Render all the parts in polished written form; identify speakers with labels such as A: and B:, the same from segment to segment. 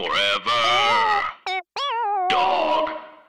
A: Forever. Dog.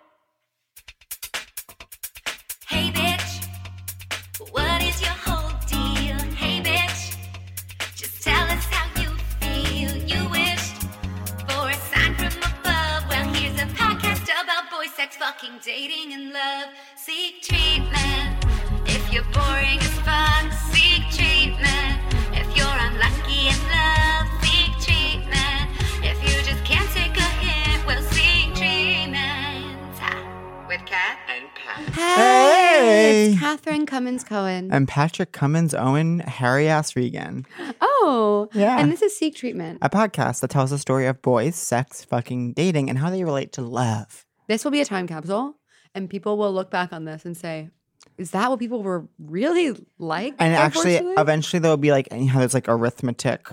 B: Hey bitch, what is your whole deal? Hey bitch, just tell us how you feel. You wished for a sign from above. Well, here's a podcast about boy sex, fucking, dating, and love. Seek treatment if you're boring as fuck. Seek treatment if you're unlucky in love. Seek treatment if you just can't take a hint. Well, seek treatment with Kat and Pat.
C: Hey!
D: It's Catherine Cummins Cohen.
C: I'm Patrick Cummins Owen, Harry Ass Regan.
D: Oh,
C: Yeah.
D: And this is Seek Treatment.
C: A podcast that tells the story of boys, sex, fucking, dating, and how they relate to love.
D: This will be a time capsule, and people will look back on this and say, is that what people were really like?
C: And actually,
D: unfortunately?
C: eventually there'll be like, you know, there's like arithmetic,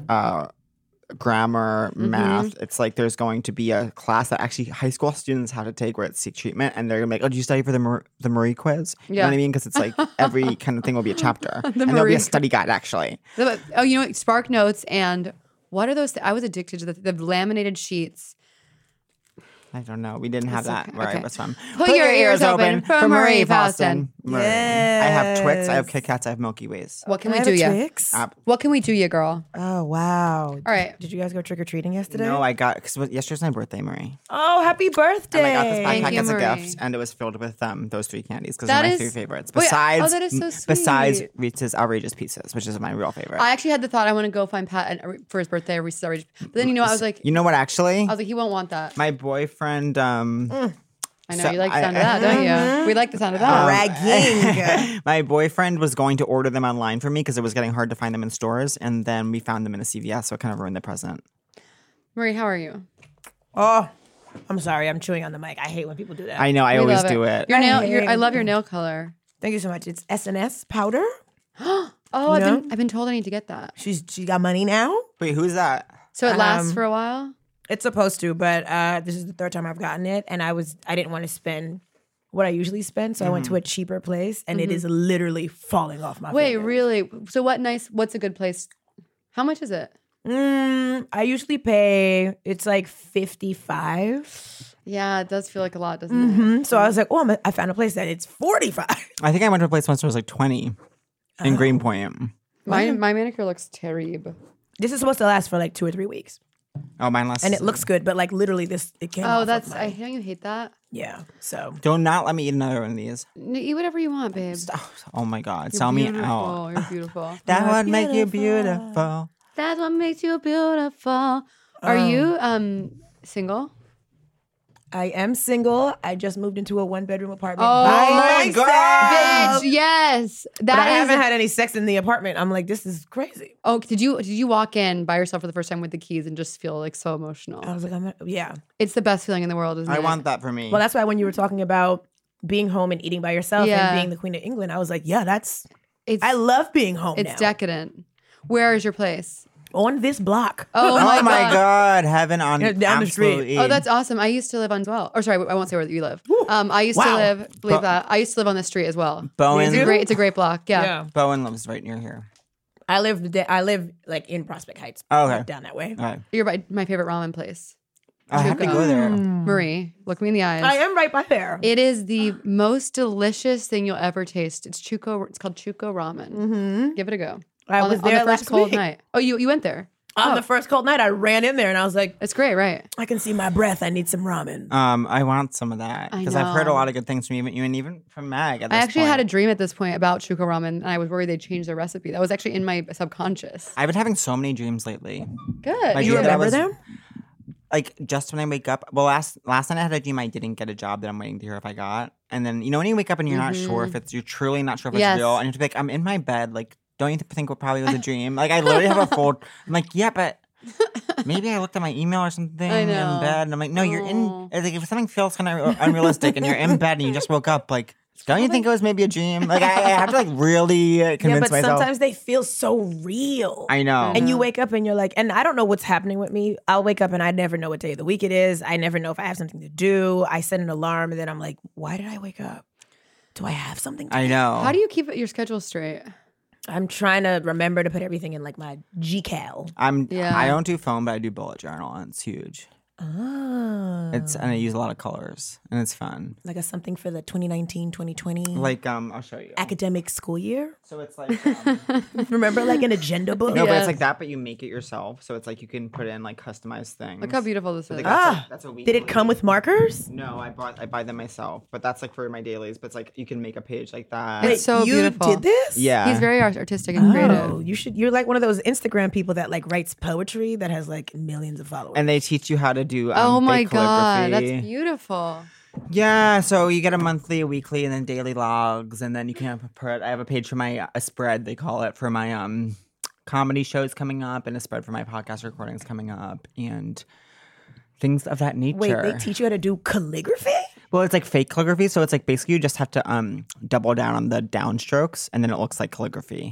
C: grammar, math. It's like there's going to be a class that actually high school students have to take where it's Seek Treatment, and they're gonna be like, oh, did you study for the Marie quiz? You know
D: Yeah.
C: what I mean? Because it's like every kind of thing will be a chapter. And there'll be
D: Marie
C: a study guide, actually.
D: Oh, you know what? Spark Notes and what are those? I was addicted to the laminated sheets.
C: I don't know. We didn't have
D: That's
C: that
D: okay.
C: where I
D: Okay.
C: was from.
D: Put your ears open for Marie Faustin.
C: Marie. I have Twix, I have
E: Yes.
C: Kit Kats, I have Milky Ways.
D: What can
E: I
D: we
E: have
D: do,
E: a
D: ya?
E: Twix?
D: What can we do, ya, girl?
E: Oh, wow. All
D: right.
E: Did you guys go trick-or-treating yesterday?
C: No, I got, because yesterday's my birthday, Marie.
E: Oh, happy birthday.
C: And I got this
D: Thank
C: backpack
D: you,
C: as a
D: Marie.
C: gift, and it was filled with those three candies because
D: That
C: they're my
D: is-
C: three favorites.
D: Wait,
C: Besides,
D: that is so sweet.
C: besides Reese's Outrageous Pieces, which is my real favorite.
D: I actually had the thought I want to go find Pat for his birthday. Reese's Outrageous. But then, you know, I was like,
C: you know what, actually?
D: he won't want that.
C: My boyfriend,
D: I know,
C: so
D: you like the sound of that, don't you? We like the sound of that.
E: Bragging.
C: my boyfriend was going to order them online for me because it was getting hard to find them in stores, and then we found them in a CVS, so it kind of ruined the present.
D: Marie, how are you?
E: Oh, I'm sorry. I'm chewing on the mic. I hate when people do that.
C: I know, I
D: We
C: always
D: love
C: do it.
D: Your nail.
E: hate
D: I
E: it.
D: love your nail color.
E: Thank you so much. It's SNS powder.
D: Oh,
E: No?
D: I've been told I need to get that.
E: She got money now.
C: Wait, who's that?
D: So it lasts for a while.
E: It's supposed to, but this is the third time I've gotten it, and I didn't want to spend what I usually spend, so I went to a cheaper place, and it is literally falling off my
D: Wait,
E: fingers.
D: really? So what's a good place? How much is it?
E: I usually pay, it's like $55.
D: Yeah, it does feel like a lot, doesn't it?
E: So I was like, oh, I found a place that it's $45.
C: I think I went to a place once where it was like 20 in Greenpoint.
D: My manicure looks terrible.
E: This is supposed to last for like 2 or 3 weeks,
C: Oh, mine lasts.
E: and it looks good, but like literally it came
D: Oh,
E: off
D: that's
E: of
D: I know you hate that.
E: yeah, so.
C: Do not let me eat another one of these.
D: Eat whatever you want, babe.
C: Oh my God,
D: You're
C: sell me
D: beautiful.
C: out.
D: You're beautiful.
C: That would make you beautiful.
D: That's what makes you beautiful. Are you single?
E: I am single. I just moved into a 1-bedroom apartment
D: Oh
E: by
C: my
E: myself.
C: God.
D: Bitch, yes.
E: But I haven't had any sex in the apartment. I'm like, this is crazy.
D: Oh, did you walk in by yourself for the first time with the keys and just feel like so emotional?
E: I was like, yeah.
D: It's the best feeling in the world, isn't it?
C: I want that for me.
E: Well, that's why when you were talking about being home and eating by yourself
D: Yeah.
E: and being the Queen of England, I was like, yeah,
D: It's
E: I love being home
D: it's
E: now.
D: decadent. Where is your place?
E: On this block.
D: Oh
C: oh my God, heaven on
E: Yeah, down the street.
C: absolute E.
D: Oh, that's awesome. I used to live on Dwell. Or sorry, I won't say where you live. I used to
E: Wow.
D: live. Believe that. I used to live on the street as well.
C: Bowen.
E: You do?
D: It's a great block. Yeah.
C: Bowen lives right near here.
E: I live like in Prospect Heights.
C: Oh, okay.
E: Like, down that way.
C: All right.
D: You're my favorite ramen place.
C: I have to go there.
D: Marie, look me in the eyes.
E: I am right by there.
D: It is the most delicious thing you'll ever taste. It's Chuko. It's called Chuko Ramen.
E: Mm-hmm.
D: Give it a go.
E: I was there
D: on the first
E: last
D: cold
E: week.
D: night. Oh, you went there.
E: On the first cold night, I ran in there and I was like,
D: It's great, right?
E: I can see my breath. I need some ramen.
C: I want some of that
D: I
C: because I've heard a
D: know.
C: lot of good things from you and even from Mag. At
D: I
C: this
D: actually
C: point.
D: had a dream at this point about Chuko Ramen, and I was worried they'd change their recipe. That was actually in my subconscious.
C: I've been having so many dreams lately.
D: Good.
C: My
E: You
C: dream that I
E: remember
C: was-
E: them?
C: Like just when I wake up. Well, last night I had a dream I didn't get a job that I'm waiting to hear if I got. And then when you wake up and you're not sure if you're truly not sure if it's
D: Yes.
C: real, and you have to be like, I'm in my bed. Like, don't you think it probably was a dream? Like, I literally have a full. I'm like, yeah, but maybe I looked at my email or something
D: I
C: in
D: know.
C: bed, and I'm like, no, you're in.
D: Aw.
C: Like, if something feels kind of unrealistic and you're in bed and you just woke up, like, don't you think it was maybe a dream? Like, I have to like really
E: Yeah,
C: convince
E: but
C: myself.
E: sometimes they feel so real.
C: I know.
E: And you wake up and you're like, and I don't know what's happening with me. I'll wake up and I never know what day of the week it is. I never know if I have something to do. I set an alarm and then I'm like, why did I wake up? Do I have something to
C: I
E: do?
C: know.
D: How do you keep your schedule straight?
E: I'm trying to remember to put everything in like my GCal.
D: Yeah.
C: I don't do phone, but I do bullet journal, and it's huge.
E: Oh.
C: And I use a lot of colors, and it's fun.
E: Like a something for the 2019-2020
C: Like I'll show you.
E: academic school year.
C: So it's like
E: Remember like an agenda book?
C: no, but
D: Yes.
C: it's like that, but you make it yourself. So it's like you can put in like customized things.
D: Look how beautiful this
C: But
D: is.
C: like, that's,
E: Ah,
C: like, that's a
E: Did it come with markers?
C: No, I buy them myself, but that's like for my dailies. But it's like you can make a page like that.
D: It's so
E: you
D: beautiful.
E: did this?
C: yeah,
D: He's very artistic and creative.
E: Oh, you should. You're like one of those Instagram people that like writes poetry that has like millions of followers.
C: and they teach you how to do.
D: Oh my
C: fake
D: god,
C: calligraphy.
D: that's beautiful.
C: Yeah, so you get a monthly, a weekly, and then daily logs, and then you can put. I have a page for my a spread they call it for my comedy shows coming up, and a spread for my podcast recordings coming up, and things of that nature.
E: Wait, they teach you how to do calligraphy?
C: Well, it's like fake calligraphy, so it's like basically you just have to double down on the downstrokes, and then it looks like calligraphy.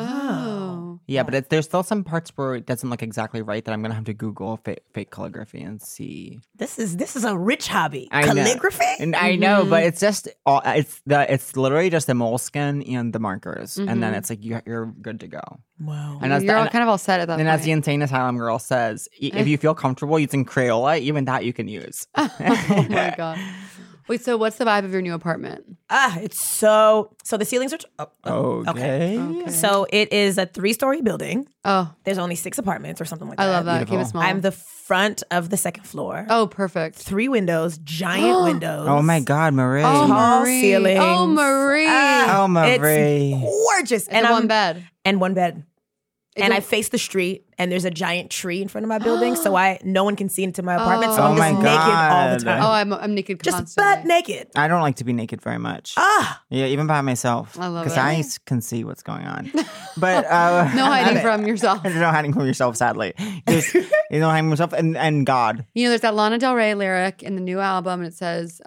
D: Oh.
C: Yeah, but there's still some parts where it doesn't look exactly right that I'm gonna have to Google fake calligraphy and see.
E: This is a rich hobby.
C: I know.
E: Calligraphy?
C: And I know, but it's just it's literally just the moleskin and the markers, and then it's like you're good to go.
E: Wow.
C: And as
D: You're
C: the,
D: all kind of all set at that
C: and
D: point.
C: as the Insane Asylum girl says, if you feel comfortable using Crayola, even that you can use.
D: Oh my god. Wait, so what's the vibe of your new apartment?
E: It's so the ceilings are
C: Okay.
D: Okay.
E: So it is a 3-story building.
D: Oh,
E: There's only 6 apartments or something like that.
D: I love that. Keep it
C: Beautiful.
D: small.
E: I'm the front of the second floor.
D: Oh, perfect.
E: 3 windows, giant windows.
C: Oh my God, Marie.
D: Oh,
E: Tall
D: Marie.
E: ceilings.
D: Oh, Marie.
C: Oh, Marie.
E: It's gorgeous.
D: and
E: I'm-
D: one bed.
E: And one bed.
D: It's
E: And
D: a-
E: I face the street, and there's a giant tree in front of my building, so no one can see into my apartment. So
D: Oh
E: I'm just
C: my
E: naked all the
C: God.
E: time.
D: I'm naked
E: just
D: constantly.
E: butt naked.
C: I don't like to be naked very much.
E: Ah,
C: Yeah, even by myself.
D: I love
C: Because
D: it.
C: I can see what's going on. But
D: No hiding from yourself.
C: there's no hiding from yourself, sadly. There's no hiding from yourself and God.
D: You know, there's that Lana Del Rey lyric in the new album, and it says,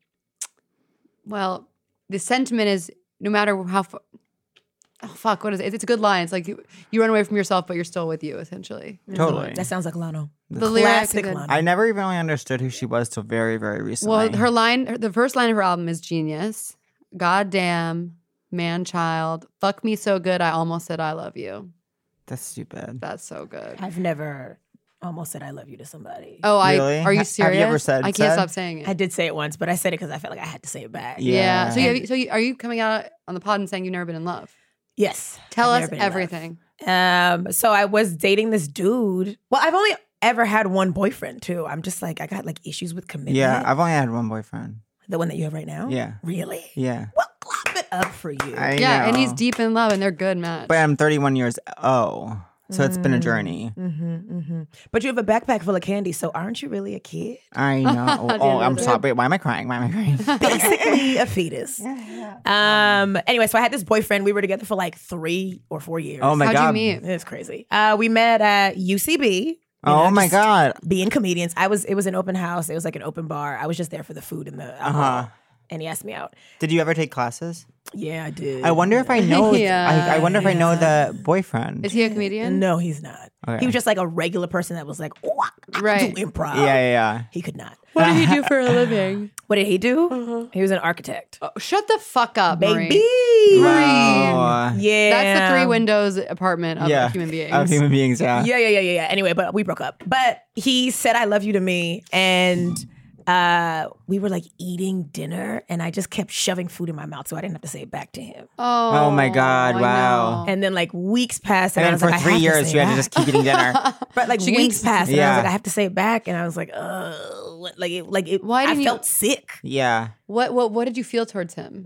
D: well, the sentiment is no matter how oh, fuck, what is it? It's a good line. It's like you run away from yourself, but you're still with you, essentially.
C: Totally.
E: that sounds like Lano.
D: The lyric
E: Classic
D: is-
E: Lano.
C: I never even really understood who she was till very, very recently.
D: Well, the first line of her album is genius. Goddamn, man child, fuck me so good, I almost said I love you.
C: That's stupid.
D: That's so good.
E: I've never almost said I love you to somebody.
D: Oh,
C: Really?
D: are you
C: Have
D: serious?
C: you ever said
D: I can't
C: said?
D: stop saying it.
E: I did say it once, but I said it because I felt like I had to say it back.
C: Yeah.
D: So are you coming out on the pod and saying you've never been in love?
E: Yes.
D: Tell
E: I've
D: us
E: never been in love.
D: everything.
E: So I was dating this dude. Well, I've only ever had one boyfriend too. I'm just like I got like issues with commitment.
C: Yeah, I've only had one boyfriend.
E: The one that you have right now?
C: Yeah.
E: Really?
C: Yeah.
E: Well, clap it up for you.
C: I
D: Yeah, and
C: know.
D: he's deep in love, and they're good match.
C: But I'm 31 years so it's been a journey.
E: But you have a backpack full of candy, so aren't you really a kid?
C: I know.
D: the
C: Oh,
D: end
C: I'm
D: of it.
C: sorry. Wait, why am I crying? Why am I crying?
E: Basically a fetus. Anyway, so I had this boyfriend. We were together for like 3 or 4 years.
C: Oh my
D: How'd
C: God.
D: you meet?
E: It's crazy. We met at UCB.
C: Oh my
E: just
C: God.
E: Being comedians. It was an open house. It was like an open bar. I was just there for the food and the alcohol. And he asked me out.
C: Did you ever take classes?
E: Yeah, I did.
C: I wonder if I know.
D: Yeah.
C: I wonder if I know the boyfriend.
D: Is he a comedian?
E: No, he's not.
C: Okay.
E: He was just like a regular person that was like, oh, I can
D: Right.
E: do improv.
C: Yeah.
E: He could not.
D: What did he do for a living?
E: What did he do? He was an architect.
D: Oh, shut the fuck up,
E: Baby.
D: Marie.
C: Wow.
E: Yeah.
D: That's the 3 windows apartment of
C: Yeah.
D: a human being.
C: Of human beings, yeah.
E: Yeah. Anyway, but we broke up. But he said, I love you to me. And we were like eating dinner and I just kept shoving food in my mouth so I didn't have to say it back to him.
D: Oh,
C: my God,
D: I
C: wow.
D: know.
E: And then like weeks passed and,
C: And
E: I
C: then
E: was
C: for
E: like,
C: 3
E: I have
C: years,
E: say
C: you had to
E: back.
C: just keep eating dinner.
E: But like
D: She
E: weeks
D: gets-
E: passed and I
C: Yeah.
E: was like, I have to say it back. And I was like,
D: Why
E: I
D: didn't you-
E: felt sick.
C: Yeah.
D: What did you feel towards him?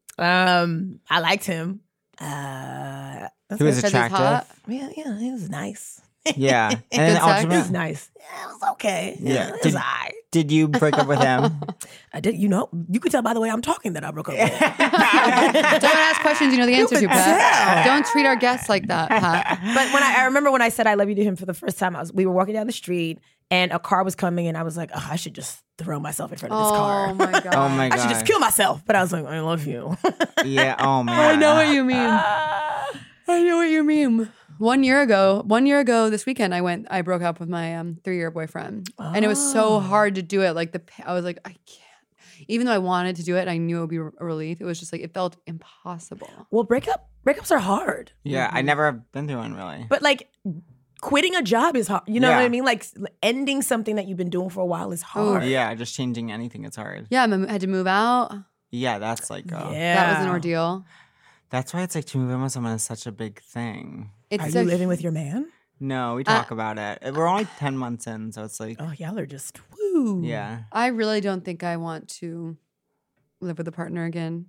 E: I liked him.
C: He was
D: Because he's
C: attractive.
D: hot?
E: Yeah, he was nice.
C: Yeah. And
D: Good
C: then
D: sex?
E: It was
C: ultimately,
E: nice. Yeah, it was okay.
C: Yeah.
E: It was
C: Did-
E: all right.
C: did you break up with him?
E: I did. You could tell by the way I'm talking that I broke up with him.
D: Don't ask questions you know the answer to,
E: could
D: Pat.
E: tell.
D: Don't treat our guests like that, Pat.
E: But when I remember when I said I love you to him for the first time, we were walking down the street and a car was coming and I was like, oh, I should just throw myself in front of this
D: Oh
E: car.
D: my god.
C: Oh my
E: I
C: God.
E: should just kill myself. But I was like, I love you.
C: Yeah. Oh man.
D: I know what you mean. I know what you mean. 1 year ago this weekend, I broke up with my 3-year boyfriend, and it was so hard to do it. Like I was like, I can't. Even though I wanted to do it, and I knew it would be a relief. It was just like it felt impossible.
E: Well, breakups are hard.
C: Yeah, I never have been through one really.
E: But like, quitting a job is hard. You know
C: Yeah.
E: what I mean? Like ending something that you've been doing for a while is hard.
C: Yeah, just changing anything, it's hard.
D: Yeah, I had to move out.
C: Yeah, that's like,
D: That was an ordeal.
C: that's why it's like to move in with someone is such a big thing.
D: It's
E: Are you
D: so-
E: living with your man?
C: No, we talk about it. We're only 10 months in, so it's like,
E: Oh, y'all are just woo.
C: yeah.
D: I really don't think I want to live with a partner again.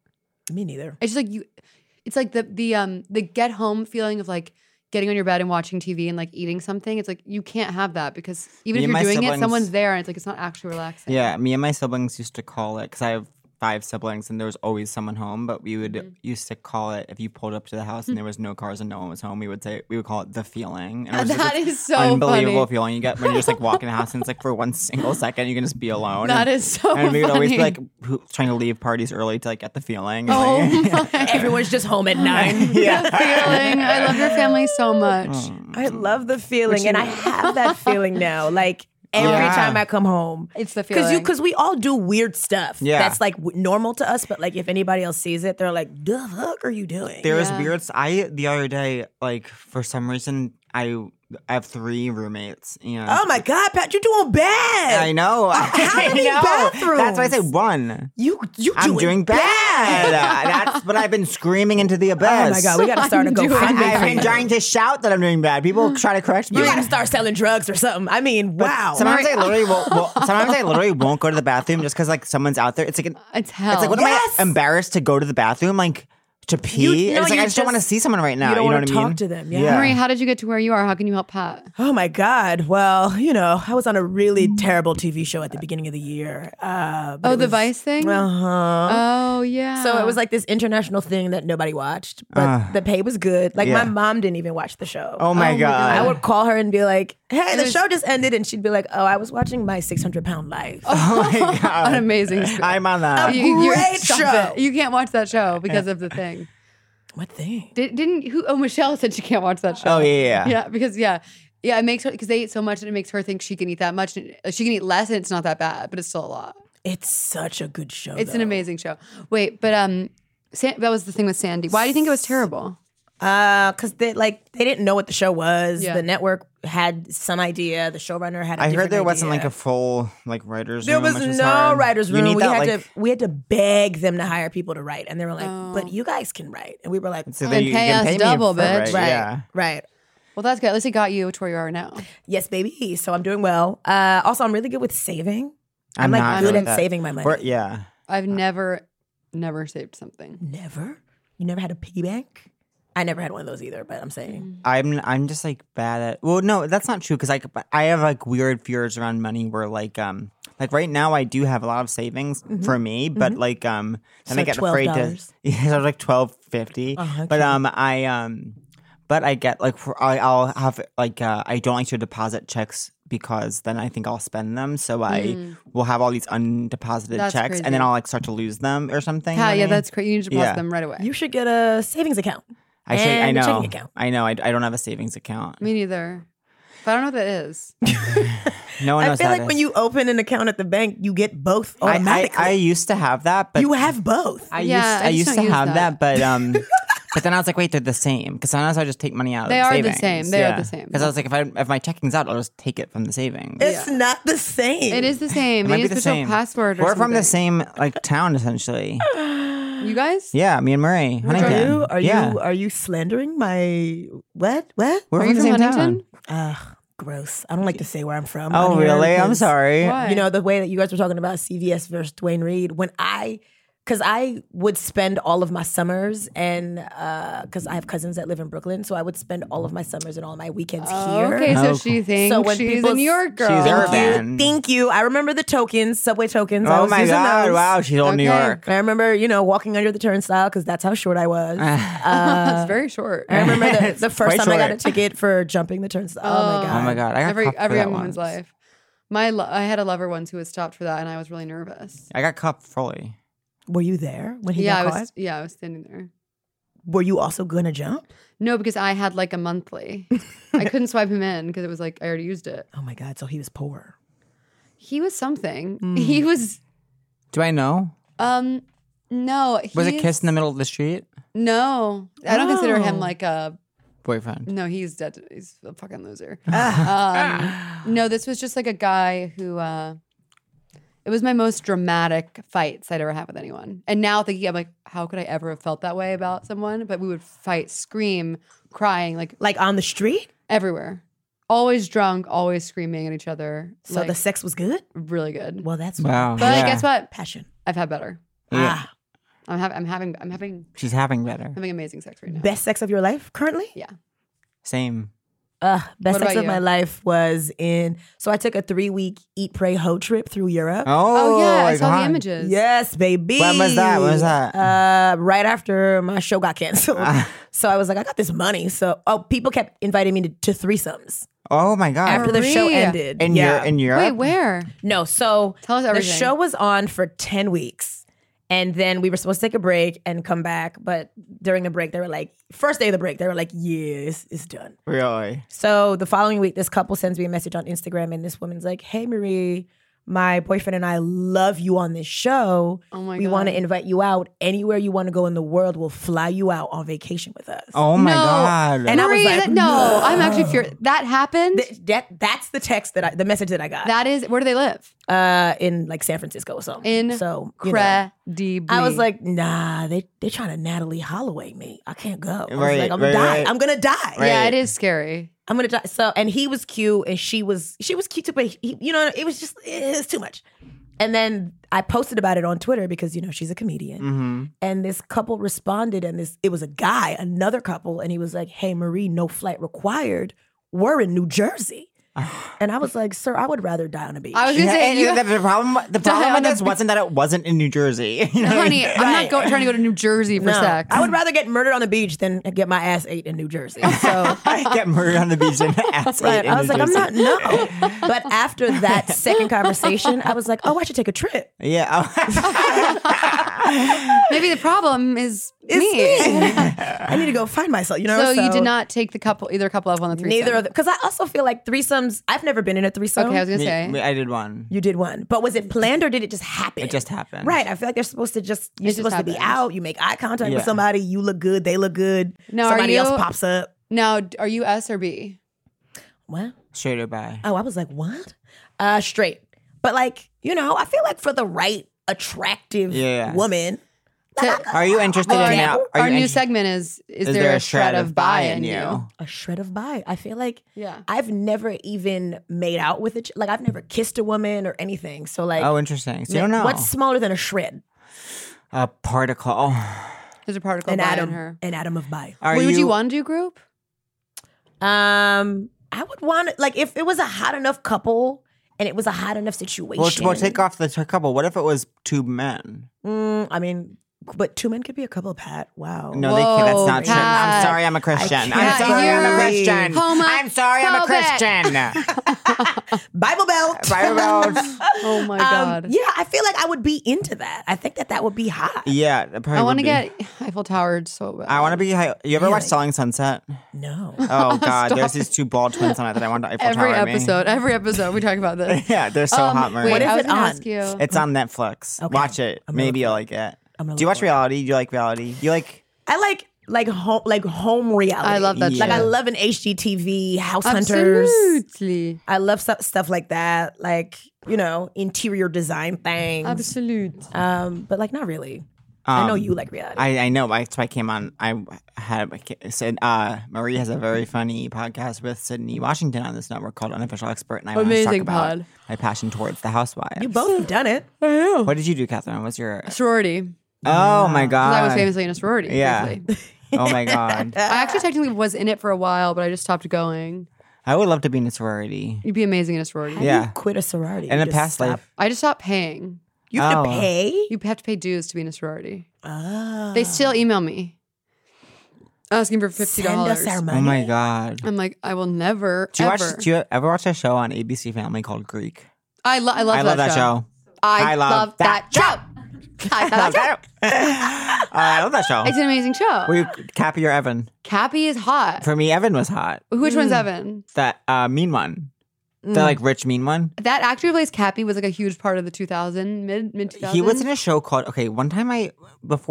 E: Me neither.
D: It's just like you. It's like the get home feeling of like getting on your bed and watching TV and like eating something. It's like you can't have that because even
C: Me
D: if
C: and
D: you're
C: my
D: doing it,
C: siblings-
D: someone's there and it's like it's not actually relaxing.
C: Yeah, me and my siblings used to call it, because I have 5 siblings and there was always someone home, but we would used to call it, if you pulled up to the house and there was no cars and no one was home, we would call it the feeling. And it was just
D: That
C: this
D: is so
C: unbelievable
D: funny.
C: feeling you get when you're just like walking the house and it's like for one single second you can just be alone.
D: That
C: and,
D: is so
C: And we would always be
D: funny.
C: like trying to leave parties early to like get the feeling. And,
D: Oh
C: like,
D: my
E: Everyone's just home at 9.
D: feeling. I love your family so much.
E: I love the feeling, and I have that feeling now. Like every
C: Yeah.
E: time I come home,
D: It's the feeling.
E: because we all do weird stuff.
C: Yeah.
E: That's like normal to us, but like if anybody else sees it, they're like, "The fuck are you doing?"
C: There was
D: Yeah.
C: weird. The other day, like for some reason, I have 3 roommates, and
E: Oh my God, Pat, you're doing bad.
C: I know.
E: how many
C: I know.
E: bathrooms?
C: That's why I say 1.
E: You
C: I'm doing bad. That's but I've been screaming into the abyss.
E: Oh my God, we gotta start a
D: I'm doing
E: GoFundMe.
C: I've
E: for
C: been
E: you.
C: trying to shout that I'm doing bad. People try to correct me.
E: You gotta start selling drugs or something. I mean, wow.
C: Sometimes I literally sometimes I literally won't go to the bathroom just because like someone's out there. It's like
D: It's hell.
C: it's like what
E: Yes.
C: am I embarrassed to go to the bathroom like to pee?
E: no,
C: It's like
E: you
C: I just don't want to
E: just-
C: see someone right now.
E: you don't
C: know
E: wanna
C: what I mean?
E: talk to them, yeah.
D: Marie, how did you get to where you are? How can you help Pat?
E: Oh my God. Well, I was on a really terrible TV show at the beginning of the year.
D: Oh, the Vice thing?
E: Uh-huh.
D: Oh, yeah.
E: So it was like this international thing that nobody watched, but the pay was good. Like
C: Yeah.
E: my mom didn't even watch the show.
C: Oh my god.
E: I would call her and be like, "Hey, the
D: was-
E: show just ended," and she'd be like, "Oh, I was watching My 600-Pound Life."
C: Oh my god.
D: an amazing show.
C: I'm on that.
E: Great
D: stop
E: show.
D: it. You can't watch that show because of the thing.
E: What thing?
D: Didn't who? Oh, Michelle said she can't watch that show.
C: Oh yeah.
D: Yeah, because it makes her because they eat so much and it makes her think she can eat that much. She can eat less and it's not that bad, but it's still a lot.
E: It's such a good show.
D: It's an
E: though.
D: amazing show. Wait, but that was the thing with Sandy. Why do you think it was terrible?
E: Because they didn't know what the show was.
D: Yeah.
E: The network had some idea. The showrunner had.
C: I heard
E: different
C: there wasn't
E: idea.
C: like a full like writers
E: There
C: room.
E: was
C: which is
E: no
C: hard.
E: writers'
C: You
E: room.
C: need
E: We
C: that,
E: had
C: like,
E: to beg them to hire people to write, and they were like,
D: Oh.
E: "But you guys can write," and we were like,
C: so
D: And
C: that you
D: pay
C: can
D: us
C: pay me
D: double,
C: for
D: bitch.
C: it,
E: "Right,
C: Yeah.
E: right."
D: Well, that's good. At least it got you to where you are now.
E: Yes, baby. So I'm doing well. Also, I'm really good with saving. I'm like
C: not
E: good
C: good
E: at
C: that.
E: saving my money.
C: Yeah.
D: I've never saved something.
E: Never. You never had a piggy bank? I never had one of those either. But I'm saying,
C: I'm just like bad at. Well, no, that's not true because I have like weird fears around money where like right now I do have a lot of savings for me, but like then
E: So
C: I get afraid to.
E: $12.
C: Yeah, so like $12.50.
E: Uh-huh,
C: But but I get like I'll have like I don't like to deposit checks because then I think I'll spend them. So I will have all these undeposited
D: That's
C: checks
D: crazy.
C: and then I'll like start to lose them or something.
D: Yeah,
C: you know what I mean?
D: that's crazy. You need to deposit
C: Yeah.
D: them right away.
E: you should get a savings account.
C: I should. I
E: and a
C: know.
E: checking account.
C: I know. I don't have a savings account.
D: Me neither. But I don't know what that is.
C: No one
E: I
C: knows
E: feel
C: how
E: like
C: to-
E: when you open an account at the bank, you get both
C: I
E: automatically.
C: used to have that, but
E: you have both.
C: I
D: Yeah, I
C: used
D: just
C: to
D: don't use
C: have
D: that.
C: that, but but then I was like, wait, they're the same because sometimes I just take money out.
D: They
C: of
D: are the
C: savings.
D: same. They are the same.
C: Because I was like, if my checking's out, I'll just take it from the savings.
E: It's not the same.
D: It is the same.
C: It might
D: You
C: be
D: just
C: the
D: put your
C: same.
D: password or
C: We're from the
D: something.
C: same like town essentially.
D: You guys?
C: Yeah, me and Murray. Huntington.
E: Are you slandering my what? What?
C: We're
D: Are
C: from
D: you
C: the
D: from
C: same
D: Huntington?
C: town.
E: Gross. I don't like to say where I'm from.
C: Oh,
E: on here
C: really? I'm
E: because,
C: sorry.
D: Why?
E: You know, the way that you guys were talking about CVS versus Dwayne Reed, because I would spend all of my summers and because I have cousins that live in Brooklyn, so I would spend all of my summers and all of my weekends here.
D: Okay, so
C: Oh,
D: she thinks
E: So when
D: she's
E: people
D: a New York girl.
C: She's
E: Thank
C: urban.
E: you. Thank you. I remember the tokens, subway tokens. I
C: Oh
E: was
C: my
E: using
C: god!
E: those.
C: Wow, she's old New
D: Okay.
C: York.
E: I remember, walking under the turnstile because that's how short I was.
D: It's very short.
E: I remember the first
C: quite
E: time I got a
C: short.
E: ticket for jumping the turnstile. Oh my god!
C: Oh my god! I got
D: every
C: cuffed for
D: every
C: that
D: young woman's
C: once.
D: life. I had a lover once who was stopped for that, and I was really nervous.
C: I got cuffed fully.
E: Were you there when he
D: Yeah,
E: got
D: I
E: caught?
D: was standing there.
E: Were you also gonna jump?
D: No, because I had like a monthly. I couldn't swipe him in because it was like I already used it.
E: Oh my god! So he was poor.
D: He was something. He was
C: Do I know?
D: no.
C: Was it
D: he's-
C: kissed in the middle of the street?
D: No, I don't consider him
E: Oh.
D: like a.
C: boyfriend.
D: No, he's dead. He's a fucking loser.
E: Ah.
D: No, this was just like a guy who. It was my most dramatic fights I'd ever had with anyone. And now thinking, I'm like, how could I ever have felt that way about someone? But we would fight, scream, crying,
E: Like on the street?
D: everywhere. Always drunk, always screaming at each other.
E: So the sex was good?
D: really good.
E: Well, that's
C: Wow.
D: But
C: yeah.
D: guess what?
E: passion.
D: I've had better.
C: Yeah.
E: Ah,
D: I'm having
C: She's having better.
D: amazing sex right now.
E: best sex of your life currently?
D: Yeah.
C: Same.
E: Best
D: What
E: sex
D: about
E: of
D: you?
E: my life was so I took a 3-week eat, pray, hoe trip through Europe.
C: Oh,
D: Oh yeah, I
C: my
D: saw
C: God.
D: the images.
E: Yes, baby.
C: When was that? When was that?
E: Right after my show got canceled. So I was like, I got this money. So people kept inviting me to threesomes
C: Oh my God.
E: after the show
D: Marie.
E: ended.
C: in
E: yeah.
C: Europe?
D: Wait, where?
E: No, so
D: Tell us
E: the
D: everything.
E: show was on for 10 weeks. And then we were supposed to take a break and come back. But during the break, they were like, first day of the break, they were like, yeah, it's done.
C: Really?
E: So the following week, this couple sends me a message on Instagram, and this woman's like, hey, Marie, my boyfriend and I love you on this show.
D: Oh my
E: we
D: God.
E: want to invite you out. Anywhere you want to go in the world, we'll fly you out on vacation with us.
C: Oh my
D: No.
C: God.
E: And I was
D: Marie,
E: like,
D: no, I'm actually furious. That happened?
E: That's the text the message that I got.
D: That is, where do they live?
E: In like San Francisco or something.
D: In
E: so you know.
D: Incredibly.
E: I was like, nah, they trying to Natalie Holloway me. I can't go. I was
C: Right,
E: like, I'm
C: right,
E: gonna die.
C: right.
E: I'm gonna die.
C: Right.
D: yeah, it is scary.
E: I'm gonna die. So, and he was cute, and she was cute too, but it was too much. And then I posted about it on Twitter because she's a comedian,
C: Mm-hmm.
E: and this couple responded, and it was a guy, another couple, and he was like, "Hey, Marie, no flight required. We're in New Jersey." And I was like, "Sir, I would rather die on a beach."
D: I was gonna say,
C: And
D: you,
C: the problem
D: Die
C: with
D: on a
C: this wasn't that it wasn't in New Jersey. You know what I
D: honey,
C: mean?
D: I'm not trying to go to New Jersey for
E: No,
D: sex.
E: I would rather get murdered on the beach than get my ass ate in New Jersey. So.
C: I get murdered on the beach and ass
E: Right.
C: ate in
E: I was
C: New
E: like, I'm
C: Jersey.
E: not, no. But after that second conversation, I was like, oh, I should take a trip.
C: Yeah.
D: Maybe the problem is
E: It's me. I need to go find myself,
D: So you did not take either couple up on the threesome?
E: Neither of them. Because I also feel like threesomes, I've never been in a threesome.
D: Okay, I was gonna say.
C: I did one.
E: You did one. But was it planned or did it just happen?
C: It just happened.
E: Right. I feel like they're supposed to you're
D: just
E: supposed to be
D: happened.
E: out. You make eye contact
C: Yeah.
E: with somebody. You look good. They look good.
D: Now, are
E: somebody else
D: you-
E: pops up.
D: Now, are you S or B?
E: What?
C: Straight or bi.
E: Oh, I was like, what? Straight. But like, I feel like for the right attractive
C: Yeah.
E: woman.
C: Are you interested
D: Well,
C: in that? Are
D: our
C: you
D: new
C: inter-
D: segment is there a shred of bi in you?
E: A shred of bi. I feel like
D: Yeah.
E: I've never even made out with it. Like I've never kissed a woman or anything. So like,
C: Oh, interesting. So you don't know.
E: what's smaller than a shred?
C: A particle.
D: There's a particle
E: An
D: bi
E: atom.
D: in her.
E: An atom of bi.
D: Would you want to do group?
E: I would want like if it was a hot enough couple and it was a hot enough situation.
C: Well, take off the couple. What if it was two men?
E: I mean, but two men could be a couple, Pat. Wow.
C: No, they can't. That's not true.
D: Pat.
C: I'm sorry, I'm a Christian.
E: can't
C: I'm sorry, I'm a
E: believe-
C: Christian. I'm sorry, I'm a Christian.
E: Bible Belt.
C: Bible Belt.
D: Oh my god.
E: Yeah, I feel like I would be into that. I think that would be hot.
C: Yeah, that probably
D: I want to
C: would be.
D: get Eiffel Towered so bad.
C: I want to be high. You ever watch
E: Really?
C: Selling Sunset?
E: No.
C: Oh God,
D: Stop
C: there's these two bald twins on it that I want to Eiffel
D: every
C: Tower me.
D: episode we talk about this.
C: Yeah, they're so hot, Marie.
D: Wait,
E: What is
D: I was
E: it
D: gonna
E: on?
D: ask you.
C: It's on Netflix.
E: Okay.
C: Watch it.
E: I'm gonna
C: Maybe
E: look
C: you'll
E: for
C: like it.
E: gonna
C: Do you
E: look
C: watch
E: for it.
C: reality? Do you like reality? You like?
E: I like home reality.
D: I love that
C: Yeah.
E: Like I
D: shit.
E: love an HGTV, House Hunters.
D: Absolutely.
E: I love stuff like that. Like interior design things.
D: Absolute.
E: But like not really. I know you like reality.
C: I know. That's why I came on. I said Marie has a very funny podcast with Sydney Washington on this network called Unofficial Expert, and I want to talk
D: Amazing
C: about
D: pod.
C: my passion towards the housewives.
E: you both have done it.
C: What did you do, Catherine? What's your?
D: Sorority.
C: Oh my
D: 'Cause
C: God!
D: I was famously in a sorority.
C: Yeah.
D: briefly.
C: Oh my God!
D: I actually technically was in it for a while, but I just stopped going.
C: I would love to be in a sorority.
D: You'd be amazing in a sorority.
C: Yeah.
E: Quit a sorority.
C: In
E: You
C: a
E: just
C: past
E: stop.
C: life.
D: I just stopped paying.
E: You have to
C: Oh.
E: pay.
D: You have to pay dues to be in a sorority.
E: Oh.
D: They still email me asking for $50.
E: Send us our money.
C: Oh my God!
D: I'm like, I will never.
C: Do you
D: ever.
C: watch? Do you ever watch a show on ABC Family called Greek?
D: I love
C: I love that show.
D: I love that show. I love that show.
C: I love that show.
D: It's an amazing show.
C: Were you Cappy or Evan?
D: Cappy is hot.
C: For me, Evan was hot.
D: Which one's Evan?
C: That mean one. The like rich mean one.
D: That actor who plays Cappy was like a huge part of the mid 2000s.
C: He was in a show called one time before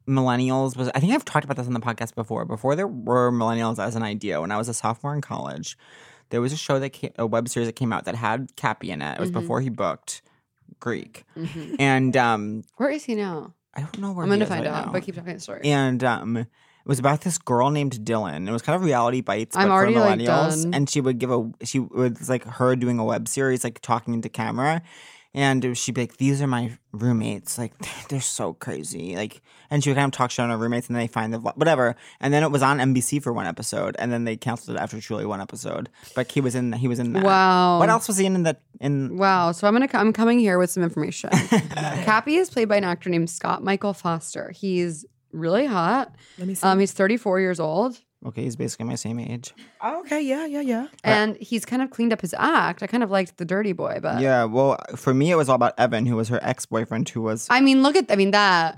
C: millennials was, I think I've talked about this on the podcast before there were millennials as an idea. When I was a sophomore in college, there was a show a web series that came out that had Cappy in it. It was before he booked Greek. And
D: Where is he now?
C: I don't know where
D: I'm going
C: he
D: to
C: is
D: find
C: right
D: out,
C: now.
D: but keep talking the story.
C: And it was about this girl named Dylan. It was kind of Reality Bites, but
D: I'm
C: for
D: already, like,
C: millennials.
D: done.
C: And she was like her doing a web series, like talking into camera. And she'd be like, these are my roommates. Like, they're so crazy. Like, and she would kind of talk shit on her roommates, and then they find whatever. And then it was on NBC for one episode, and then they canceled it after truly one episode. But he was in that.
D: Wow.
C: What else was he in that?
D: Wow. So I'm coming here with some information. Cappy is played by an actor named Scott Michael Foster. He's really hot.
E: Let me see.
D: He's 34 years old.
C: Okay, he's basically my same age.
E: Oh, okay, yeah.
D: And he's kind of cleaned up his act. I kind of liked the dirty boy, but
C: Yeah, well, for me, it was all about Evan, who was her ex-boyfriend, who was...
D: I mean, that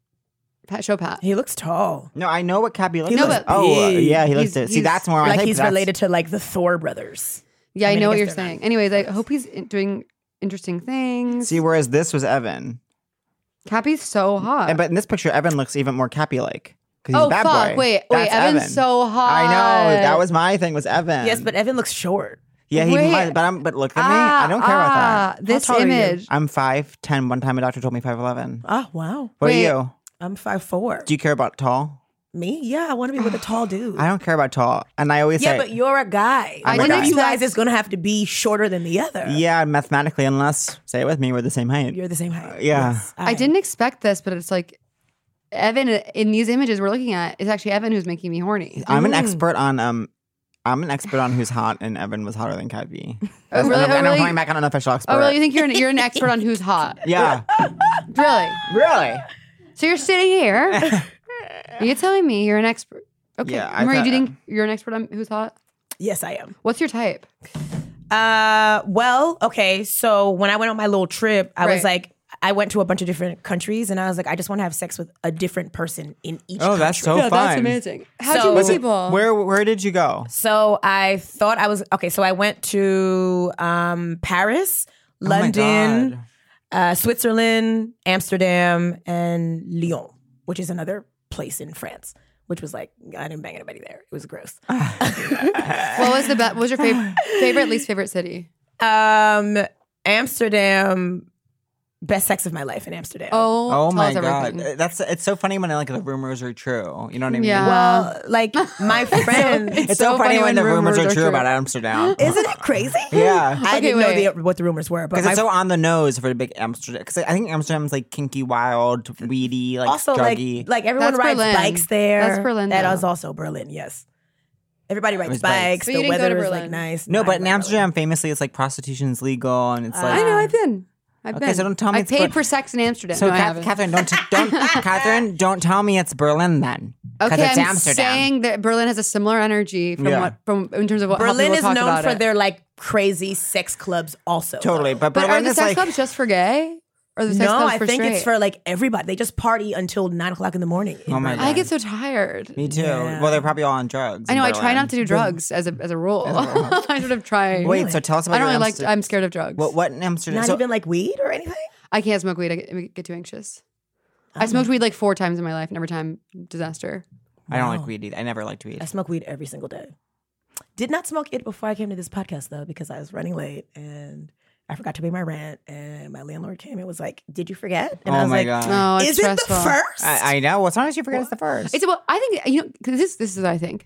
D: Pat.
E: He looks tall.
C: No, I know what Cappy looks
E: He
C: like.
E: looks
C: Oh,
E: big.
C: yeah, he looks...
D: He's-
C: See, that's more my
E: Like
C: type.
E: he's
C: That's-
E: related to like the Thor brothers.
D: Yeah,
E: I
D: I
E: mean,
D: know
E: I
D: what
E: guess
D: you're
E: they're
D: saying. Anyways, I hope he's doing interesting things.
C: See, whereas this was Evan.
D: Cappy's so hot.
C: But in this picture, Evan looks even more Cappy-like. Because he's
D: Oh
C: a bad
D: fuck!
C: boy.
D: Wait,
C: That's
D: Evan's
C: Evan.
D: so hot.
C: I know. That was my thing, was Evan.
E: Yes, but Evan looks short.
C: Yeah, he
D: Wait.
C: might... But look at me. I don't care about that.
D: This
E: How tall are you?
D: image.
C: I'm 5'10". One time a doctor told me 5'11".
E: Oh, wow.
C: What
D: Wait.
C: are you?
E: I'm 5'4".
C: Do you care about tall?
E: Me? Yeah, I want to be with a tall dude.
C: I don't care about tall. And I always
E: Yeah,
C: say...
E: but you're a guy.
C: I'm
D: a
E: One
D: guy.
E: of you guys is going to have to be shorter than the other.
C: Yeah, mathematically, unless... Say it with me, we're the same height.
E: You're the same height.
C: Yeah.
E: Yes,
D: I didn't expect this, but it's like Evan in these images we're looking at is actually Evan who's making me horny.
C: I'm an expert on... I'm an expert on who's hot, and Evan was hotter than Cappy.
D: Oh, really?
C: And
D: Oh,
C: I'm
D: really?
C: coming back on unofficial expert.
D: Oh, really? You think you're an expert on who's hot?
C: Yeah.
D: Really?
C: Really?
D: So you're sitting here. You're telling me you're an expert. Okay.
C: Yeah, I
D: Marie, do you
C: thought-
D: think you're an expert on who's hot?
E: Yes, I am.
D: What's your type?
E: Well, okay. So when I went on my little trip, I was
D: Right.
E: like, I went to a bunch of different countries, and I was like, I just want to have sex with a different person in each
C: Oh, that's
E: country.
C: so fun.
D: amazing. How'd
E: So-
D: you
E: Was
D: meet
E: it-
D: people?
C: Where did you go?
E: So I thought I was okay. So I went to Paris, London, Switzerland, Amsterdam, and Lyon, which is another place in France. Which was like, I didn't bang anybody there. It was gross.
D: What was your favorite, least favorite city?
E: Amsterdam, best sex of my life in Amsterdam.
C: Oh
D: tell
C: my
D: us
C: god,
D: everything.
C: it's so funny when like the rumors are true. You know what I mean?
D: Yeah.
E: Well, like my friend,
C: It's so funny when the rumors are true about Amsterdam.
E: isn't it crazy?
C: Yeah.
E: I
D: Okay,
E: didn't
D: wait.
E: know what the rumors were, but
C: Because it's
E: my-
C: so on the nose for the big Amsterdam. Because I think Amsterdam's like kinky, wild, weedy, like
E: also
C: druggy.
E: like everyone
D: That's
E: rides
D: Berlin.
E: bikes there.
D: That's Berlin,
E: That
D: though.
E: is also Berlin. Yes, everybody rides
C: was bikes.
E: bikes.
D: But you
E: The
D: didn't go to
E: weather is like
D: Berlin.
E: nice.
C: No,
E: I
C: but in
E: love
C: Amsterdam, famously, it's like prostitution's legal, and it's like.
D: I know. I've been.
C: Okay, so don't tell me
D: I
C: it's
D: paid
C: Berlin.
D: for sex in Amsterdam.
C: So,
D: no, I haven't.
C: Catherine, don't Catherine, don't tell me it's Berlin then. Because
D: Okay,
C: it's
D: I'm
C: Amsterdam.
D: saying that Berlin has a similar energy from in terms of what how
E: Berlin
D: people
E: is
D: talk
E: known
D: about
E: for
D: it.
E: their like crazy sex clubs. Also,
C: Totally, but
D: But are
C: Berlin
D: the
C: is
D: sex
C: like.
D: clubs just for gay, or the sex
E: no,
D: clubs
E: I
D: for
E: think
D: straight?
E: it's for like everybody. They just party until 9:00 in the morning. in
C: Oh my
E: Berlin.
C: God.
D: I get so tired.
C: Me too.
E: Yeah.
C: Well, they're probably all on drugs.
D: I know.
C: in
D: I try
C: Berlin.
D: not to do drugs as a rule. I sort of try.
C: Wait, so tell us about
D: I don't
C: your
D: really like.
C: Amsterdam.
D: I'm scared of drugs.
C: What in Amsterdam?
E: Not
C: so,
E: even like weed or anything.
D: I can't smoke weed. I get too anxious. I smoked weed like 4 times in my life, and every time disaster.
C: I don't like weed either. I never liked weed.
E: I smoke weed every single day. Did not smoke it before I came to this podcast though, because I was running late and I forgot to pay my rent. And my landlord came and was like, "Did you forget?" And
C: Oh
E: I was
C: my
E: like,
C: God.
D: Oh, it's
E: "Is it the
D: stressful.
E: first?"
C: I know. Well, sometimes you forget it's the first.
D: It's well, I think cause this is what I think.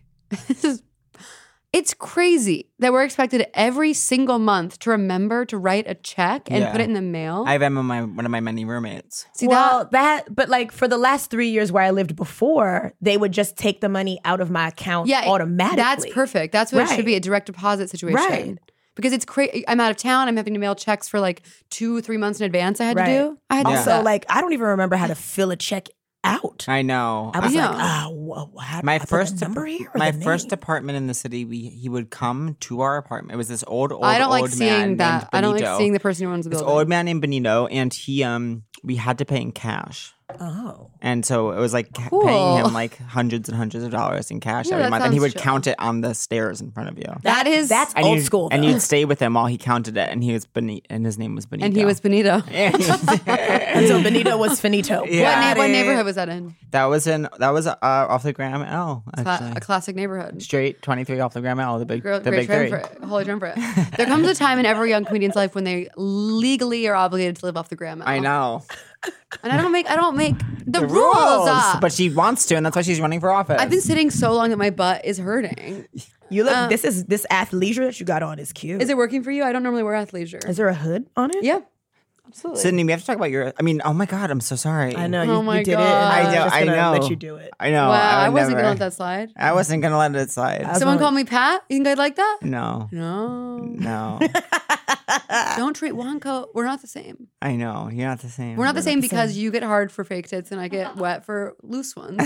D: It's crazy that we're expected every single month to remember to write a check and
C: Yeah.
D: put it in the mail.
C: I have Emma, one of my many roommates.
D: See
E: well, but like for the last 3 years where I lived before, they would just take the money out of my account automatically.
D: That's perfect. That's what it should
E: Right.
D: be, a direct deposit situation.
E: Right.
D: Because it's crazy. I'm out of town. I'm having to mail checks for like 2-3 months in advance. I had to do. I had to do
E: Also,
D: that.
E: like I don't even remember how to fill a check out.
C: I know.
E: I was
D: Yeah.
E: like, how do
C: My
E: I put
C: first
E: the number here? or
C: my
E: the
C: first
E: name?
C: apartment in the city, he would come to our apartment. It was this old
D: I don't like
C: man
D: seeing
C: named
D: that. I don't like
C: Benito.
D: seeing the person who owns the
C: This
D: building.
C: old man named Benito, and he we had to pay in cash.
E: Oh.
C: And so it was like
D: Cool.
C: paying him like hundreds and hundreds of dollars in cash
D: Yeah,
C: every
D: that
C: month. And he
D: sounds
C: would
D: chill.
C: count it on the stairs in front of you.
E: That's
C: And
E: old
C: you'd-
E: school.
C: And
E: though.
C: you'd stay with him while he counted it. And he was and his name was Benito.
D: And he was Benito.
E: And so Benito was finito.
C: Yeah.
D: What neighborhood was that in?
C: That was off the Graham L. Actually.
D: A classic neighborhood.
C: Straight 23 off the Graham L. The big
D: Great
C: big
D: term
C: three.
D: for it. Holy term for it. There comes a time in every young comedian's life when they legally are obligated to live off the Graham L.
C: I know.
D: And I don't make the rules up.
C: But she wants to, and that's why she's running for office.
D: I've been sitting so long that my butt is hurting.
E: You look. This athleisure that you got on is cute.
D: Is it working for you? I don't normally wear athleisure.
E: Is there a hood on it?
D: Yeah, absolutely.
C: Sydney, we have to talk about your. I mean, oh my God, I'm so sorry.
E: I know
D: Oh my
E: you did it. And
D: God.
E: I was
C: I know,
E: just
C: I
E: gonna
C: know.
E: Let you do it.
C: I know.
D: Wow, I
C: would
D: wasn't
C: never-
D: gonna let that slide.
C: I wasn't gonna let it slide.
D: Someone
E: gonna-
D: called me Pat. You think I'd like that?
C: No.
D: No.
C: No.
D: Don't treat Juanco. We're not the same.
C: I know. You're not the same.
D: We're not the same because you get hard for fake tits and I get wet for loose ones.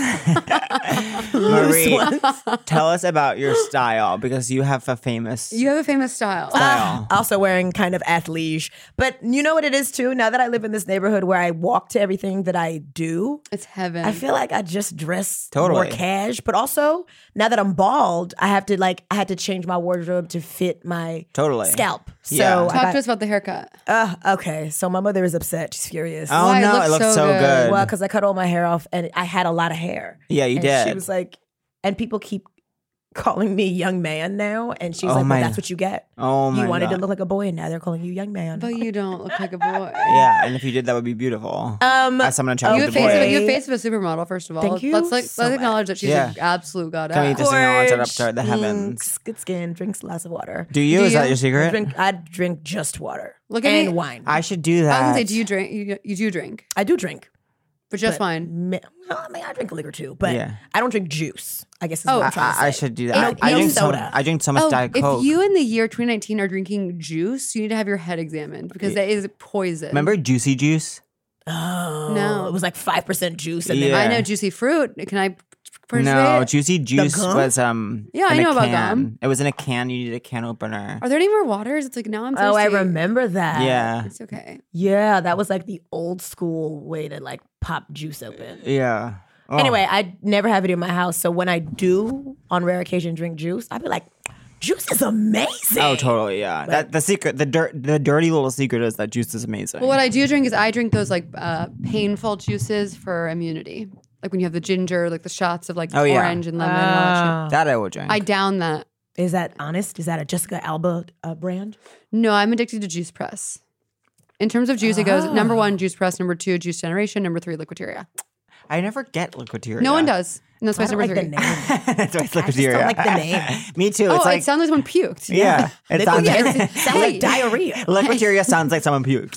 C: Marie, tell us about your style because you have a famous
D: You have a famous style.
C: style.
E: Also wearing kind of athleisure. But you know what it is too? Now that I live in this neighborhood where I walk to everything that I do,
D: It's heaven.
E: I feel like I just dress
C: Totally.
E: more cash. But also, now that I'm bald, I had to change my wardrobe to fit my
C: Totally.
E: scalp. So
C: Yeah.
E: I
D: Talk
E: got-
D: to us about the haircut.
E: okay. So my mother is upset. She's furious.
C: Oh
D: Why? It
C: no,
D: looks
C: it looks
D: so
C: so
D: good.
C: good.
E: Well, because I cut all my hair off and I had a lot of hair.
C: Yeah, you
E: And
C: did.
E: She was like, and people keep calling me young man now. And she's
C: Oh
E: like,
C: my-
E: well, that's what you get.
C: Oh my
E: You wanted
C: God.
E: to look like a boy and now they're calling you young man.
D: But you don't look like a boy.
C: Yeah, and if you did, that would be beautiful.
E: As
C: someone
D: You
C: attracted
D: have,
C: to
D: face of,
C: boys.
D: you have face of a supermodel, first of all.
E: Thank you
D: Let's
E: so
D: acknowledge that she's
C: Yeah.
D: an absolute goddess.
C: Can we just acknowledge that up
E: Gorge,
C: to the heavens?
E: Good skin, drinks lots of water.
C: Do you?
D: Do
C: Is that
D: you?
C: your secret?
E: I drink just water.
D: Look at
E: and
D: me.
E: wine.
C: I should do
D: I
C: that.
D: was gonna say, do you drink? You do drink,
E: I do drink.
D: but just
E: but
D: wine.
E: I mean, I drink liquor too, but
C: Yeah.
E: I don't drink juice. I guess is
D: Oh,
E: what I'm trying to say.
C: I should do that.
E: No-
C: I
E: no
C: drink
E: soda.
C: I drink so much Diet Coke.
D: if you in the year 2019 are drinking juice, you need to have your head examined because that is poison.
C: Remember Juicy Juice?
E: Oh,
D: No.
E: it was like 5% juice. And
C: Yeah.
E: then
D: I know juicy fruit. Can I participate?
C: No, Juicy Juice
E: gum?
C: was
D: Yeah, I
C: in a
D: know about
C: can.
D: gum.
C: It was in a can. You needed a can opener.
D: Are there any more waters? It's like now I'm thirsty.
E: oh, I remember that.
C: Yeah,
D: It's okay.
E: Yeah, that was like the old school way to like pop juice open.
C: yeah. Oh.
E: Anyway, I never have it in my house. So when I do, on rare occasion, drink juice, I'd be like, juice is amazing.
C: Oh, totally. Yeah. That the secret, the dirty little secret is that juice is amazing.
D: Well, what I do drink is I drink those like painful juices for immunity. Like when you have the ginger, like the shots of like
C: Oh, yeah.
D: orange and lemon and all that shit.
C: that I would drink.
D: I down that.
E: Is that honest? Is that a Jessica Alba brand?
D: No, I'm addicted to Juice Press. In terms of juice, it goes number 1, Juice Press, number 2, Juice Generation, number 3, Liquideria.
C: I never get Liquideria.
D: No one does. And that's why
E: I
D: it's
E: don't
D: number
E: like
D: 3.
E: the name.
C: That's why it's
E: I just
C: Liquideria.
E: don't like the name.
C: Me too.
D: Oh,
C: It's like
D: it sounds like someone puked.
C: yeah. It sounds
E: It sounds like diarrhea.
C: Liquideria sounds like someone puked.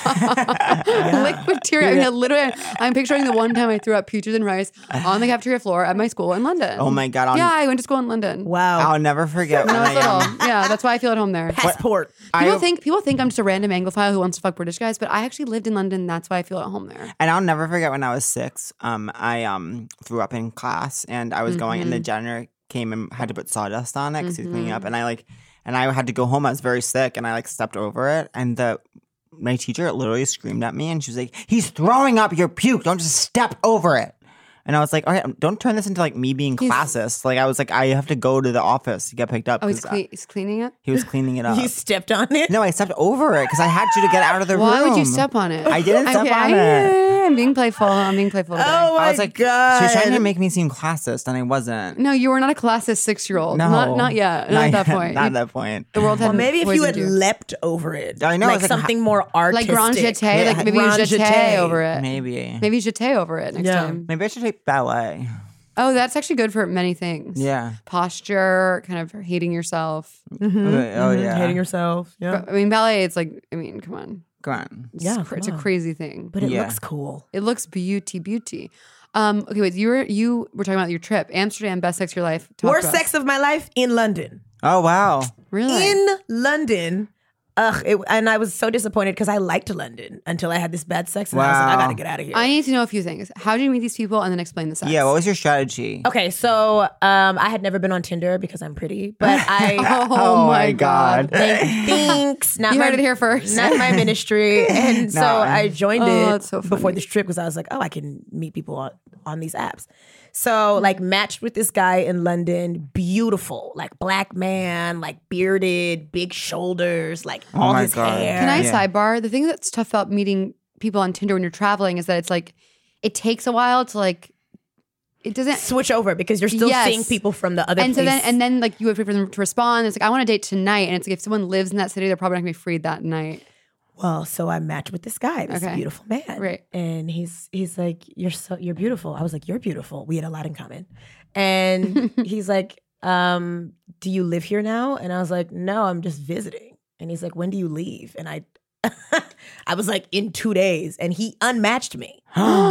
D: Liquideria. I mean, literally, I'm picturing the one time I threw up peaches and rice on the cafeteria floor at my school in London.
C: Oh my God.
D: Yeah, I went to school in London.
E: Wow.
C: I'll never forget when
D: When I was
C: I
D: little. Yeah, that's why I feel at home there.
E: Passport.
D: People think I'm just a random Anglophile who wants to fuck British guys, but I actually lived in London. That's why I feel at home there.
C: And I'll never forget when I was 6. I threw up in class, and I was going, and the janitor came and had to put sawdust on it because he was cleaning up, and I had to go home. I was very sick, and I stepped over it, and my teacher literally screamed at me, and she was like, "He's throwing up your puke! Don't just step over it." And I was like, all right, don't turn this into like me being classist. Like I was like, I have to go to the office to get picked up.
D: Oh, he's
C: 'cause,
D: he's cleaning it?
C: he was cleaning it up.
E: You stepped on it?
C: No, I stepped over it because I had you to get out of the room.
D: Why would you step on it?
C: I didn't step on it.
D: I'm being playful. I'm being playful today.
E: Oh my
C: I was like,
E: God.
C: she was trying to make me seem classist, and I wasn't.
D: No, you were not a classist 6-year-old.
C: No,
D: Not yet. Not at that point.
C: Not at that point.
D: The world
E: Well,
D: hadn't
E: maybe if you had
D: poisoned
E: leapt over it.
C: I know,
E: Like
C: it's like
E: something more artistic.
D: like grand jeté, like maybe you
E: Grand
D: jeté
E: jeté.
D: over it.
C: Maybe
D: jeté over it next
E: Yeah.
D: time.
C: I should take ballet.
D: Oh, that's actually good for many things.
C: Yeah.
D: Posture, kind of hating yourself.
C: Okay, oh yeah.
E: Hating yourself. Yeah.
D: But, I mean, ballet. It's like, I mean, come on.
C: Come on.
D: It's,
E: Yeah,
D: it's a
E: come on.
D: crazy thing.
E: But it
C: Yeah.
E: looks cool.
D: It looks beauty. Okay, wait. You were talking about your trip, Amsterdam, best sex of your life. Talk
E: Worst
D: to us.
E: sex of my life in London.
C: Oh wow.
D: Really?
E: In London, and I was so disappointed because I liked London until I had this bad sex, and I was like, I
C: Wow.
E: gotta get out of here.
D: I need to know a few things. How did you meet these people, and then explain the sex?
C: Yeah, what was your strategy?
E: Okay, so I had never been on Tinder because I'm pretty, but I
D: Oh, my God.
E: thanks. Not
D: You
E: my,
D: heard it here first.
E: Not my ministry, and so I joined
D: Oh,
E: it
D: that's so funny.
E: before this trip because I was like, oh, I can meet people on these apps. So like matched with this guy in London, beautiful, like black man, like bearded, big shoulders, like all
C: my
E: his
C: God.
E: hair.
D: Can I
C: Yeah.
D: sidebar? The thing that's tough about meeting people on Tinder when you're traveling is that it's like it takes a while to like it doesn't.
E: switch over because you're still
D: Yes.
E: seeing people from the other
D: And so
E: place.
D: then like you wait for them to respond. It's like I want a date tonight, and it's like if someone lives in that city, they're probably not gonna be free that night.
E: Well, so I matched with this guy, this
D: Okay.
E: beautiful man.
D: Right.
E: And he's like, you're beautiful. I was like, you're beautiful. We had a lot in common. And he's like, do you live here now? And I was like, no, I'm just visiting. And he's like, when do you leave? And I was like, in 2 days. And he unmatched me.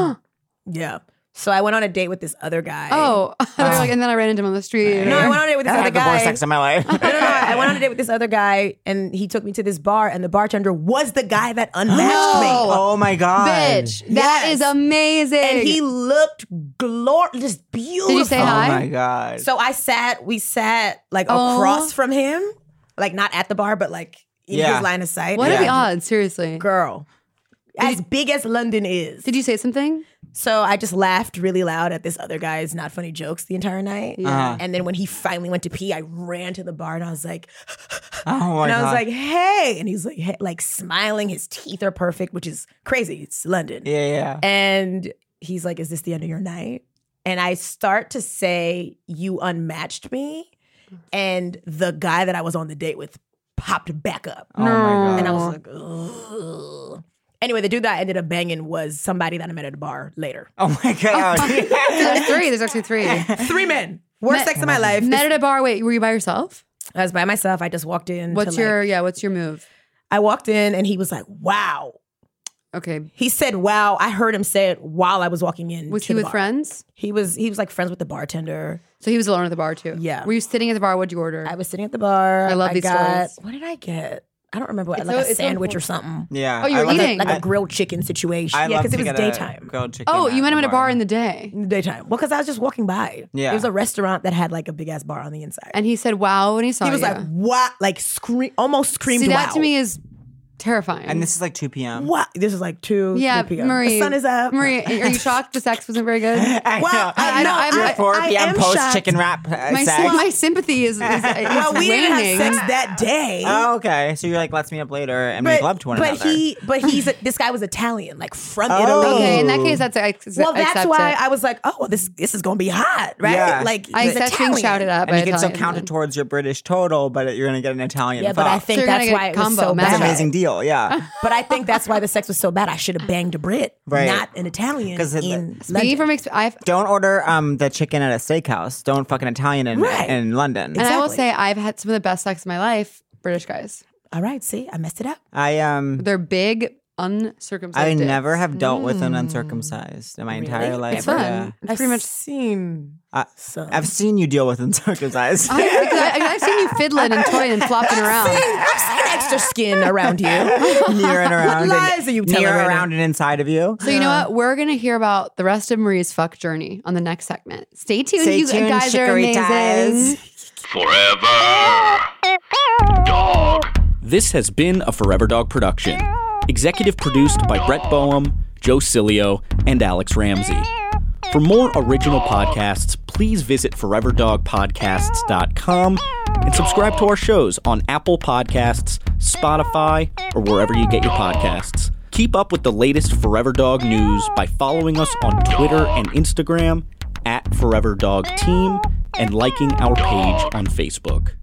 E: Yeah. So I went on a date with this other guy.
D: Oh, like, and then I ran into him on the street.
E: No, I went on a date with this
C: I
E: other
C: had the worst
E: guy.
C: sex of my life.
E: No. I went on a date with this other guy, and he took me to this bar, and the bartender was the guy that unmatched me.
C: Oh my God.
D: Bitch, that
E: Yes.
D: is amazing.
E: And he looked just beautiful.
D: Did you say
C: Oh
D: hi?
C: my God.
E: So we sat like
D: Oh.
E: across from him, like not at the bar, but like in
C: Yeah.
E: his line of sight.
D: What
C: Yeah.
D: are the odds? Seriously.
E: Girl, as big as London is.
D: Did you say something?
E: So I just laughed really loud at this other guy's not funny jokes the entire night.
C: Uh-huh.
E: And then when he finally went to pee, I ran to the bar and I was like,
C: Oh my
E: and I was
C: God.
E: like, hey. And he's like, hey, like smiling. His teeth are perfect, which is crazy. It's London.
C: yeah.
E: And he's like, is this the end of your night? And I start to say, you unmatched me. And the guy that I was on the date with popped back up.
C: Oh my God.
E: And I was like, ugh. Anyway, the dude that I ended up banging was somebody that I met at a bar later.
C: Oh my God.
D: There's three. There's actually three.
E: 3 men. Worst sex of my life.
D: Met at a bar. Wait, were you by yourself?
E: I was by myself. I just walked in.
D: What's your move?
E: I walked in and he was like, wow.
D: Okay.
E: He said, wow. I heard him say it while I was walking in.
D: Was
E: to
D: he
E: the
D: with
E: bar.
D: friends?
E: He was like friends with the bartender.
D: So he was alone at the bar too.
E: Yeah.
D: Were you sitting at the bar? What'd you order?
E: I was sitting at the bar.
D: I love these stories.
E: What did I get? I don't remember what,
D: It's
E: like
D: so-
E: a
D: it's so
E: sandwich or
D: important.
E: something.
C: Yeah.
D: Oh, you were
C: I love
D: eating.
E: Like
C: I-
E: a grilled chicken situation.
C: I
E: Yeah,
C: love
E: because it
C: to
E: was
C: get a
E: daytime.
C: grilled chicken
D: Oh, you met him at a
C: the
D: bar in the day.
E: In the daytime. Well, because I was just walking by.
C: Yeah.
E: It was a restaurant that had like a big ass bar on the inside.
D: And he said, "Wow!" when he saw
E: he was
D: you.
E: like, what? Like almost screamed
D: See, that
E: wow.
D: to me is terrifying.
C: And this is like 2 p.m.
E: What? This is like 2
D: yeah,
E: 3 p.m.
D: Marie.
E: The sun is up.
D: Marie, are you shocked the sex wasn't very good?
C: I
E: Well,
C: know.
E: I know.
D: I'm-
C: Your 4
E: I
C: p.m.
E: am
C: post
E: shocked.
C: chicken wrap
D: My,
C: sex.
D: my sympathy is
E: Well, we didn't
D: waning.
E: have sex that day.
C: Oh, okay. So you're like, let's meet up later and make love to one another.
E: This guy was Italian, like from
C: Oh.
E: Italy.
D: Okay, in that case, that's
E: Well, that's
D: accept
E: why
D: it.
E: I was like, oh, well, this is gonna be hot, right?
C: Yeah.
E: Like
D: I
E: he's
D: accept being
E: Italian.
D: shouted at
C: and
D: by
C: you can still
D: Italian
C: count it
D: men.
C: towards your British total, but you're gonna get an Italian.
E: Yeah, but I
C: fuck.
E: think
D: So you're
E: that's
D: gonna
E: why
D: get
E: it was
D: combo,
E: so
D: match
C: That's
E: bad.
C: an amazing deal. Yeah.
E: But I think that's why the sex was so bad. I should have banged a Brit,
C: Right.
E: not an Italian.
C: 'Cause it-
E: in
D: Speaking
E: London.
D: from I've
C: Don't order the chicken at a steakhouse. Don't fucking Italian
E: Right.
C: in London.
D: and I will
E: Exactly.
D: say I've had some of the best sex of my life. British guys,
E: All right, see, I messed it up.
D: they're big, uncircumcised.
C: I
D: dicks.
C: never have dealt with an uncircumcised in my entire life.
D: It's fun.
C: Yeah.
D: It's pretty much.
E: seen some.
C: I've seen you deal with uncircumcised.
D: I've seen you fiddling and toying and flopping around.
E: I've seen extra skin around you.
C: near and around.
E: What lies are you telling
C: near
E: right now?
C: around and inside of you.
D: So you know what? We're gonna hear about the rest of Marie's fuck journey on the next segment. Stay tuned.
C: Stay
D: you
C: tuned,
D: guys are
C: chicory
D: amazing.
C: ties.
A: Forever. Dog.
F: This has been a Forever Dog production. Executive produced by Brett Boehm, Joe Cilio, and Alex Ramsey. For more original podcasts, please visit foreverdogpodcasts.com and subscribe to our shows on Apple Podcasts, Spotify, or wherever you get your podcasts. Keep up with the latest Forever Dog news by following us on Twitter and Instagram @ForeverDogTeam and liking our page on Facebook.